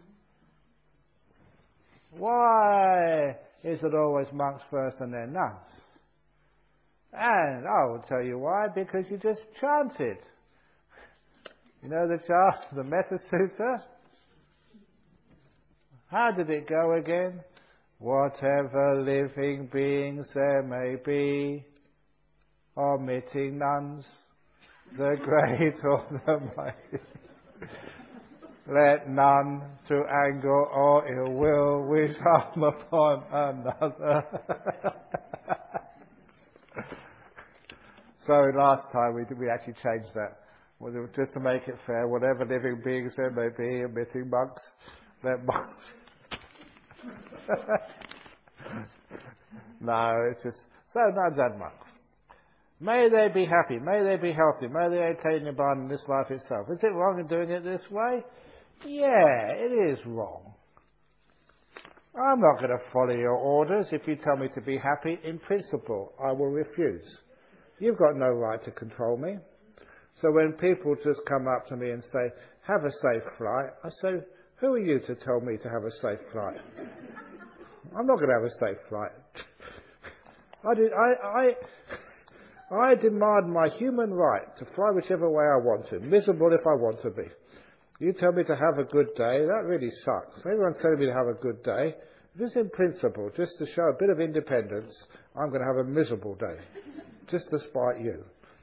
Why is it always monks first and then nuns? And I will tell you why, because you just chanted. You know the chant, the Metta Sutta? How did it go again? Whatever living beings there may be, omitting nuns, the great or the mighty, let none to anger or ill will wish harm upon another. So last time we did, we actually changed that, just to make it fair. Whatever living beings there may be, omitting monks, let monks. No, it's just, so nuns and monks. May they be happy, may they be healthy, may they attain Nibbana in this life itself. Is it wrong in doing it this way? Yeah, it is wrong. I'm not going to follow your orders. If you tell me to be happy, in principle, I will refuse. You've got no right to control me. So when people just come up to me and say, have a safe flight, I say, who are you to tell me to have a safe flight? I'm not going to have a safe flight. I, did, I, I, I demand my human right to fly whichever way I want to, miserable if I want to be. You tell me to have a good day, that really sucks. Everyone's telling me to have a good day. If it's in principle, just to show a bit of independence, I'm going to have a miserable day, just to spite you.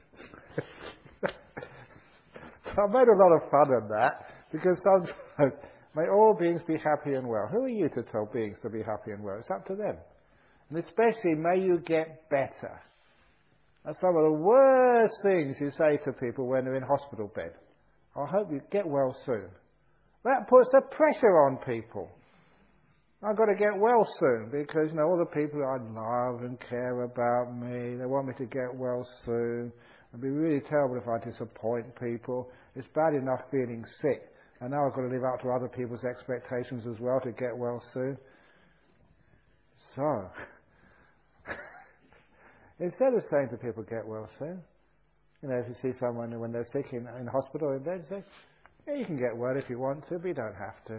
So I made a lot of fun of that, because sometimes, may all beings be happy and well. Who are you to tell beings to be happy and well? It's up to them. And especially, may you get better. That's some of the worst things you say to people when they're in hospital bed. I hope you get well soon. That puts the pressure on people. I've got to get well soon because, you know, all the people I love and care about me, they want me to get well soon. It'd be really terrible if I disappoint people. It's bad enough feeling sick, and now I've got to live up to other people's expectations as well to get well soon. So, instead of saying to people, get well soon, you know, if you see someone when they're sick in, in hospital or in bed, say, yeah, you can get well if you want to, but you don't have to.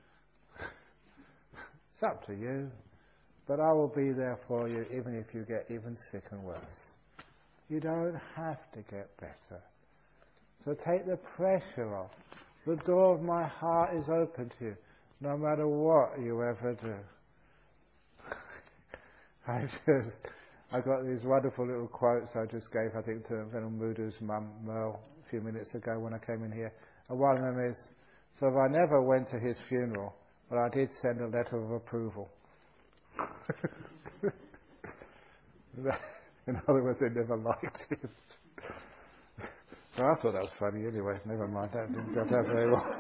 It's up to you. But I will be there for you even if you get even sick and worse. You don't have to get better. So take the pressure off. The door of my heart is open to you, no matter what you ever do. I just, I got these wonderful little quotes I just gave, I think, to Venerable Mudu's mum, Merle, a few minutes ago when I came in here. And one of them is, so if I never went to his funeral, but I did send a letter of approval. In other words, they never liked him. So I thought that was funny anyway. Never mind, that didn't go down very well.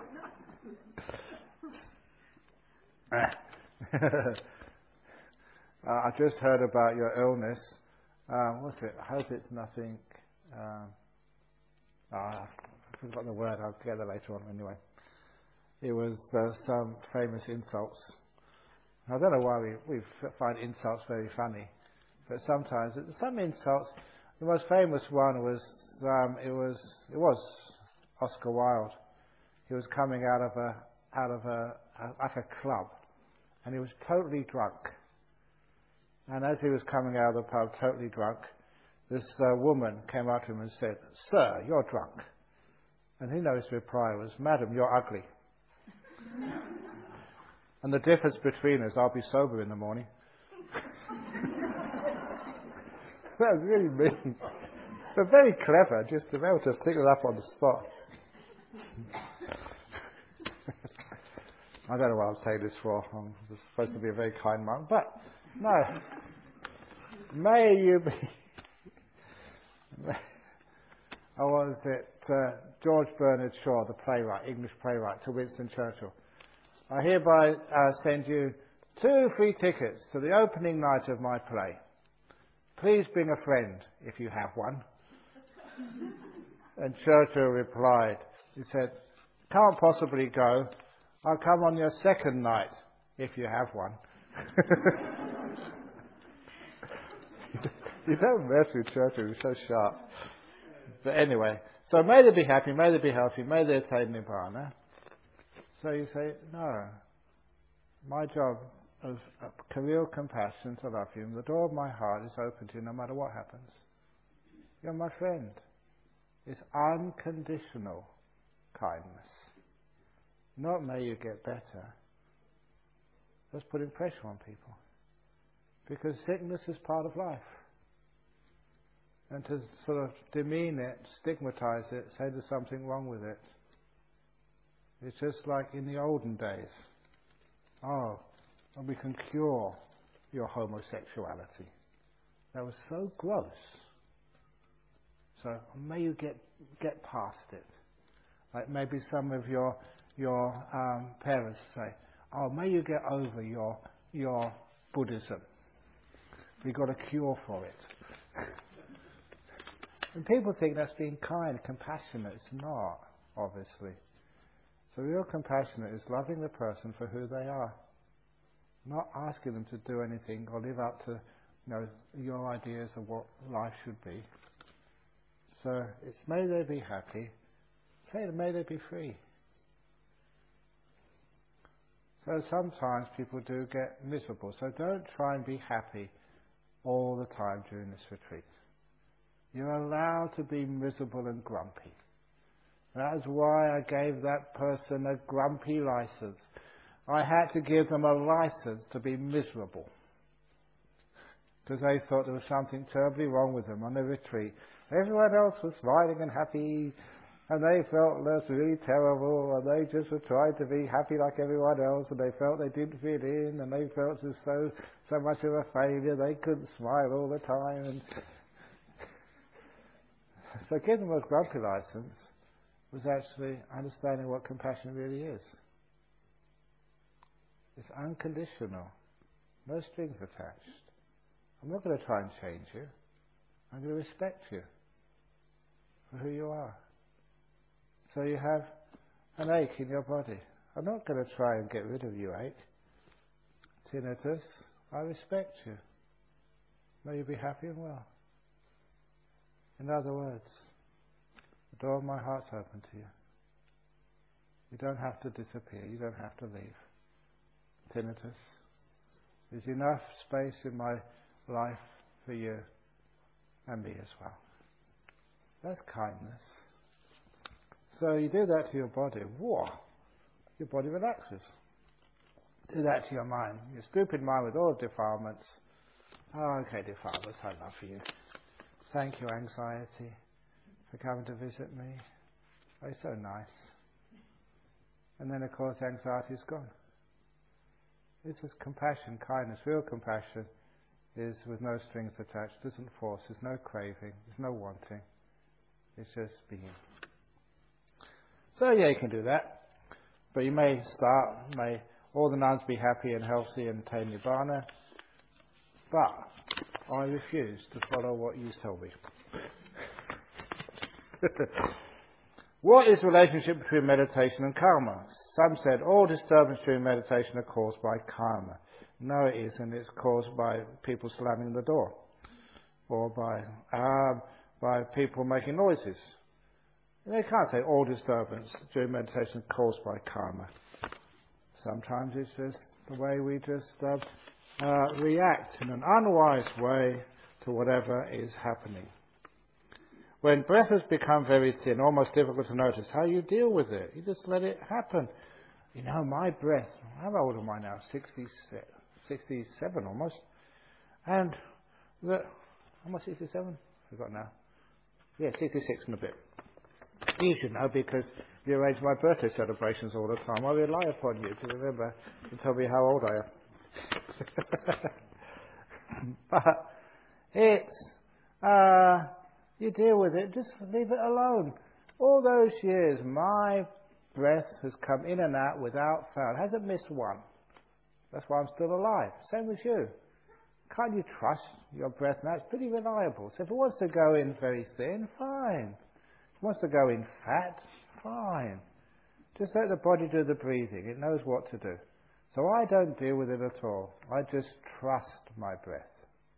uh, I just heard about your illness. Um, what's it? I hope it's nothing. Um, oh, I forgot the word. I'll get it later on anyway. It was uh, some famous insults. I don't know why we, we find insults very funny, but sometimes some insults. The most famous one was um, it was it was Oscar Wilde. He was coming out of a out of a, a like a club, and he was totally drunk. And as he was coming out of the pub, totally drunk, this uh, woman came up to him and said, "Sir, you're drunk." And he knows his reply was, "Madam, you're ugly." And the difference between us, I'll be sober in the morning. That was really mean. But very clever, just to be able to pick it up on the spot. I don't know what I'm saying this for. I'm supposed to be a very kind monk. But, no. May you be... Oh, what was it? Uh, George Bernard Shaw, the playwright, English playwright, to Winston Churchill. I hereby uh, send you two free tickets to the opening night of my play. Please bring a friend if you have one. And Churchill replied, he said, "Can't possibly go. I'll come on your second night if you have one." You don't mess with Churchill, he's so sharp. But anyway, so may they be happy, may they be healthy, may they attain Nibbana. So you say, no, my job of real compassion to love you, and the door of my heart is open to you no matter what happens. You're my friend. It's unconditional kindness. Not may you get better. That's putting pressure on people. Because sickness is part of life. And to sort of demean it, stigmatize it, say there's something wrong with it. It's just like in the olden days. Oh, and we can cure your homosexuality. That was so gross. So may you get get past it. Like maybe some of your your um, parents say, "Oh, may you get over your your Buddhism. We've got a cure for it. And people think that's being kind, compassionate. It's not, obviously. So real compassionate is loving the person for who they are. Not asking them to do anything or live up to, you know, your ideas of what life should be. So it's may they be happy. Say may they be free. So sometimes people do get miserable. So don't try and be happy all the time during this retreat. You're allowed to be miserable and grumpy. That is why I gave that person a grumpy license. I had to give them a license to be miserable. Because they thought there was something terribly wrong with them on the retreat. Everyone else was smiling and happy, and they felt that's really terrible, and they just were trying to be happy like everyone else, and they felt they didn't fit in, and they felt as though so much of a failure, they couldn't smile all the time. And so give them a grumpy license was actually understanding what compassion really is. It's unconditional, no strings attached. I'm not going to try and change you. I'm going to respect you for who you are. So you have an ache in your body. I'm not going to try and get rid of your ache. Tinnitus, I respect you. May you be happy and well. In other words, the door of my heart's open to you. You don't have to disappear. You don't have to leave. Tinnitus, there's enough space in my life for you and me as well. That's kindness. So you do that to your body. Whoa! Your body relaxes. Do that to your mind. Your stupid mind with all defilements. Oh, okay, defilements, I love you. Thank you, anxiety, for coming to visit me. Oh, it's so nice. And then, of course, anxiety is gone. This is compassion, kindness. Real compassion is with no strings attached, doesn't force, there's no craving, there's no wanting. It's just being. So yeah, you can do that. But you may start, may all the nuns be happy and healthy and attain Nibbana. But I refuse to follow what you tell me. What is the relationship between meditation and karma? Some said all disturbance during meditation are caused by karma. No, it isn't. It's caused by people slamming the door, or by um, by people making noises. They can't say all disturbance during meditation is caused by karma. Sometimes it's just the way we just uh, uh, react in an unwise way to whatever is happening. When breath has become very thin, almost difficult to notice, how you deal with it? You just let it happen. You know, my breath, how old am I now? sixty-six, sixty-seven almost. And, the, am I sixty-seven? I forgot now. Yeah, sixty-six and a bit. You should know because you arrange my birthday celebrations all the time. I rely upon you to remember to tell me how old I am. But it's, uh, you deal with it, just leave it alone. All those years, my breath has come in and out without fail. Hasn't missed one. That's why I'm still alive. Same as you. Can't you trust your breath now? It's pretty reliable. So if it wants to go in very thin, fine. If it wants to go in fat, fine. Just let the body do the breathing. It knows what to do. So I don't deal with it at all. I just trust my breath.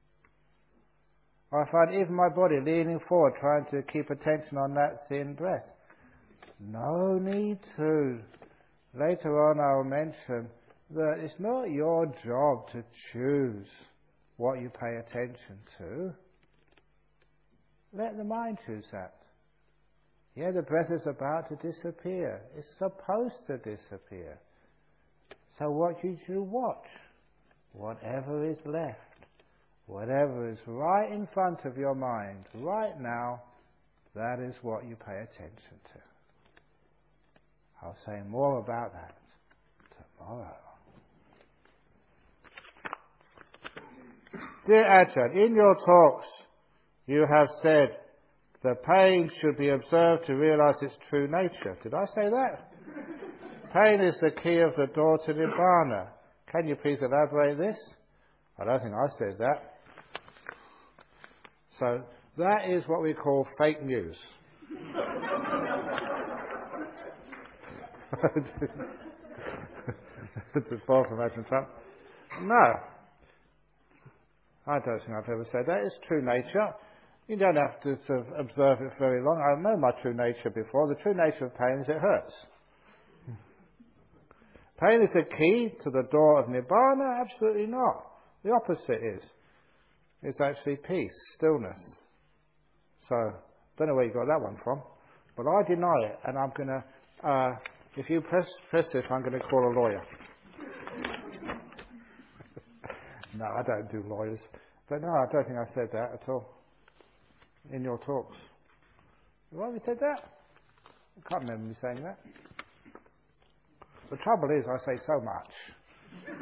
I find even my body leaning forward, trying to keep attention on that thin breath. No need to. Later on I'll mention that it's not your job to choose what you pay attention to. Let the mind choose that. Yeah, the breath is about to disappear. It's supposed to disappear. So what you should watch? Whatever is left. Whatever is right in front of your mind, right now, that is what you pay attention to. I'll say more about that tomorrow. Dear Ajahn, in your talks you have said the pain should be observed to realize its true nature. Did I say that? Pain is the key of the door to Nibbana. Can you please elaborate this? I don't think I said that. So that is what we call fake news. To fall from President Trump. No. I don't think I've ever said that. It's true nature. You don't have to sort of observe it very long. I know my true nature before. The true nature of pain is it hurts. Pain is the key to the door of Nibbana? Absolutely not. The opposite is. It's actually peace, stillness. So, don't know where you got that one from. But I deny it, and I'm going to, uh, if you press, press this, I'm going to call a lawyer. No, I don't do lawyers. But no, I don't think I said that at all in your talks. Why have you said that? I can't remember me saying that. The trouble is, I say so much.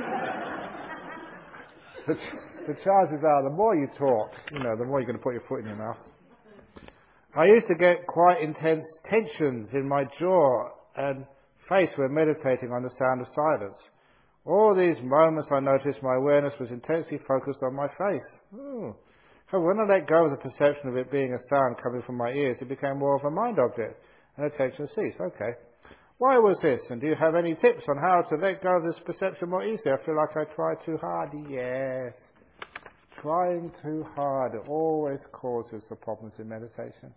the, the chances are, the more you talk, you know, the more you're going to put your foot in your mouth. I used to get quite intense tensions in my jaw and face when meditating on the sound of silence. All these moments I noticed my awareness was intensely focused on my face. Ooh. However, when I let go of the perception of it being a sound coming from my ears, it became more of a mind object, and attention ceased. Okay. Why was this? And do you have any tips on how to let go of this perception more easily? I feel like I try too hard. Yes. Trying too hard always causes the problems in meditation.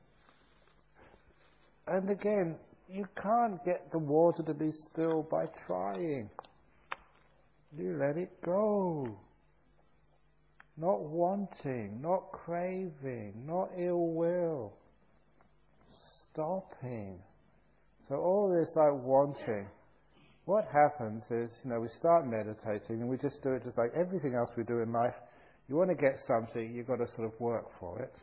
And again, you can't get the water to be still by trying. You let it go. Not wanting, not craving, not ill will. Stopping. So all this like wanting, what happens is, you know, we start meditating and we just do it just like everything else we do in life. You want to get something, you've got to sort of work for it.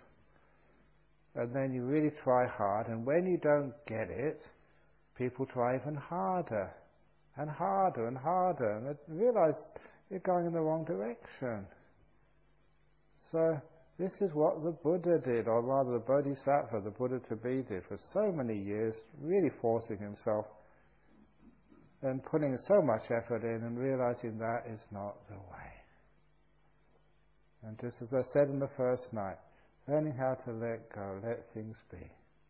And then you really try hard, and when you don't get it, people try even harder. And harder and harder, and realize you're going in the wrong direction. So this is what the Buddha did, or rather the Bodhisattva, the Buddha to be did for so many years, really forcing himself and putting so much effort in and realizing that is not the way. And just as I said in the first night, learning how to let go, let things be.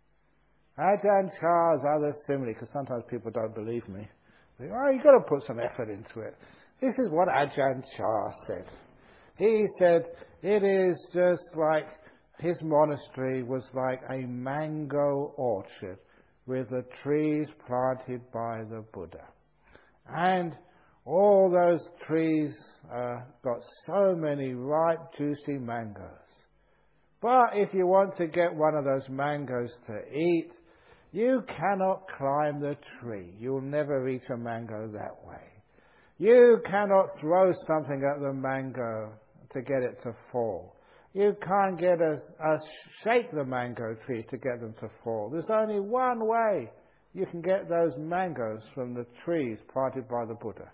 Ajahn Chah's other simile, because sometimes people don't believe me. Oh, you've got to put some effort into it. This is what Ajahn Chah said. He said, it is just like his monastery was like a mango orchard with the trees planted by the Buddha. And all those trees uh, got so many ripe, juicy mangoes. But if you want to get one of those mangoes to eat, you cannot climb the tree. You'll never reach a mango that way. You cannot throw something at the mango to get it to fall. You can't get a, a shake the mango tree to get them to fall. There's only one way you can get those mangoes from the trees planted by the Buddha.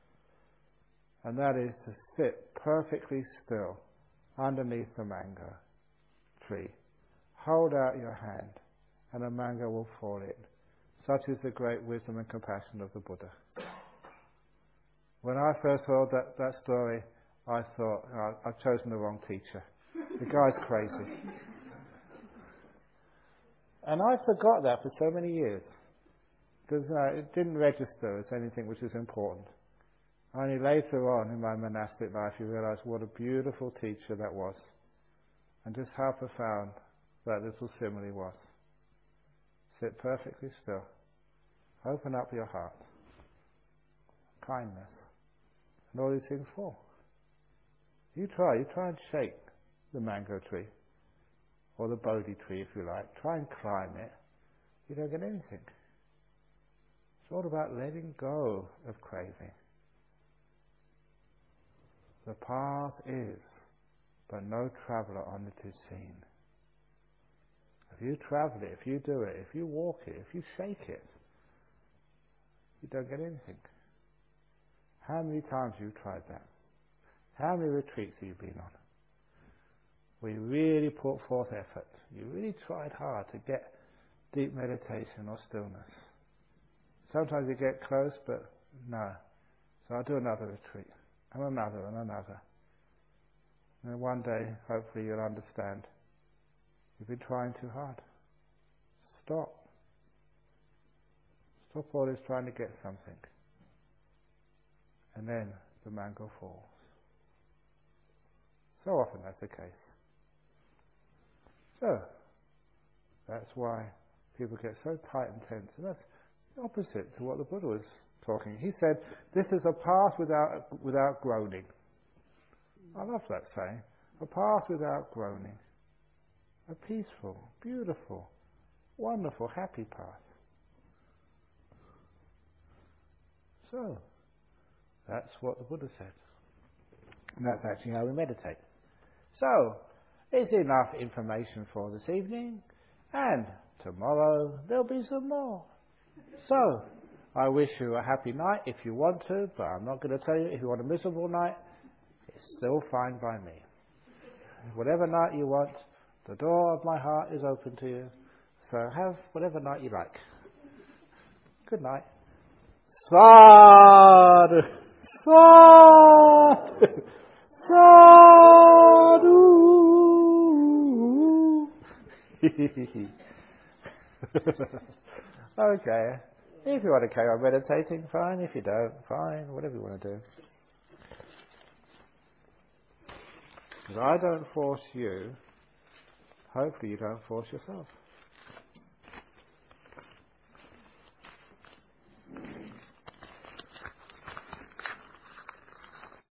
And that is to sit perfectly still underneath the mango tree. Hold out your hand, and a mango will fall in. Such is the great wisdom and compassion of the Buddha. When I first heard that, that story, I thought, oh, I've chosen the wrong teacher. The guy's crazy. And I forgot that for so many years. Because uh, it didn't register as anything which is important. Only later on in my monastic life you realize what a beautiful teacher that was. And just how profound that little simile was. Sit perfectly still. Open up your heart. Kindness. And all these things fall. You try. You try and shake the mango tree. Or the Bodhi tree, if you like. Try and climb it. You don't get anything. It's all about letting go of craving. The path is, but no traveller on it is seen. If you travel it, if you do it, if you walk it, if you shake it, you don't get anything. How many times have you tried that? How many retreats have you been on? Where you really put forth effort. You really tried hard to get deep meditation or stillness. Sometimes you get close, but no. So I'll do another retreat, and another, and another. And one day, hopefully, you'll understand. You've been trying too hard. Stop. Stop always trying to get something. And then the mango falls. So often that's the case. So, that's why people get so tight and tense. And that's the opposite to what the Buddha was talking. He said, this is a path without, without groaning. I love that saying. A path without groaning. A peaceful, beautiful, wonderful, happy path. So, that's what the Buddha said. And that's actually how we meditate. So, it's enough information for this evening, and tomorrow there'll be some more. So, I wish you a happy night if you want to, but I'm not going to tell you if you want a miserable night. It's still fine by me. Whatever night you want, the door of my heart is open to you. So have whatever night you like. Good night. Sadhu! Sadhu! Sadhu! Okay. If you want to carry on meditating, fine. If you don't, fine. Whatever you want to do. Because I don't force you, hopefully you don't force yourself.